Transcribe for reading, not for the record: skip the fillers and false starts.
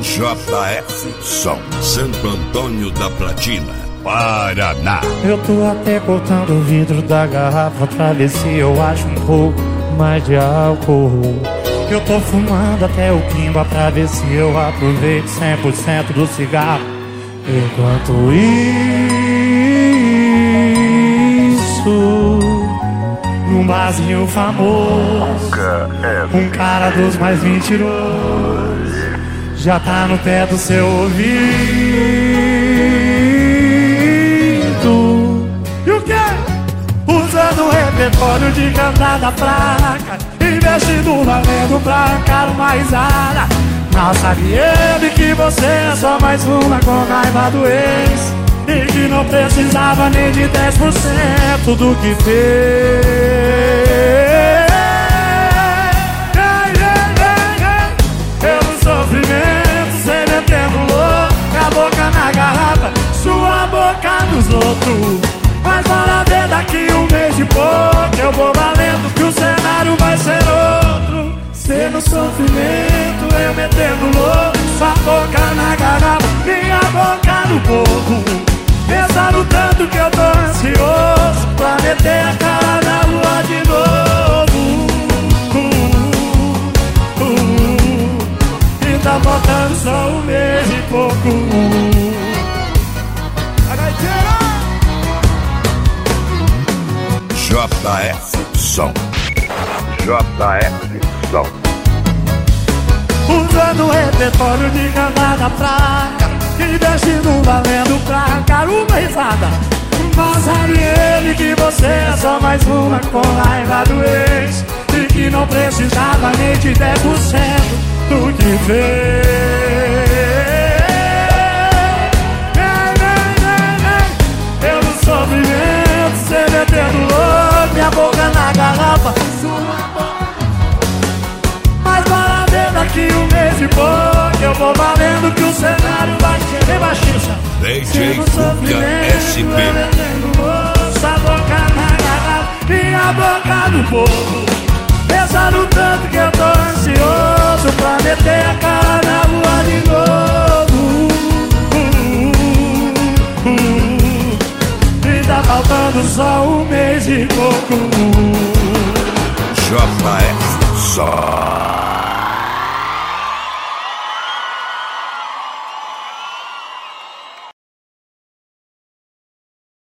JF Som, Santo Antônio da Platina, Paraná. Eu tô até cortando o vidro da garrafa pra ver se eu acho um pouco mais de álcool. Eu tô fumando até o quimba pra ver se eu aproveito 100% do cigarro. Enquanto isso, num barzinho famoso, um cara dos mais mentirosos já tá no pé do seu ouvido. E o quê? Usando o repertório de cantada fraca, investindo valendo pra arrancar uma risada. Mal sabe ele que você é só mais uma com raiva do ex, e que não precisava nem de 10% do que fez. Pelo sofrimento, cê metendo louco, com a boca na garrafa, sua boca nos outros. Mas bora ver daqui um mês de pouco, eu vou valendo que o cenário vai ser outro. Cê no sofrimento, eu metendo louco, sua boca na garrafa, minha boca no povo. Pensando tanto que eu tô ansioso pra meter a cara na lua de novo. E tá faltando só um mês e pouco. JF Som, JF Som. Usando o repertório de cantada fraca, investindo valendo pra arrancar uma risada. Mas sabe ele que você é só mais uma com raiva do ex, e que não precisava nem de 10% do que fez. Eu no sofrimento, cê metendo louco, minha boca na garrafa, mas bora ver daqui um mês e pouco, eu vou valendo que o cenário vai ser bem baixinho. DJ Cuca SP. Sua boca na garrafa, minha boca no povo. Pensando tanto que eu tô ansioso pra meter a cara na lua de novo. E tá faltando só um mês e pouco. JF Som.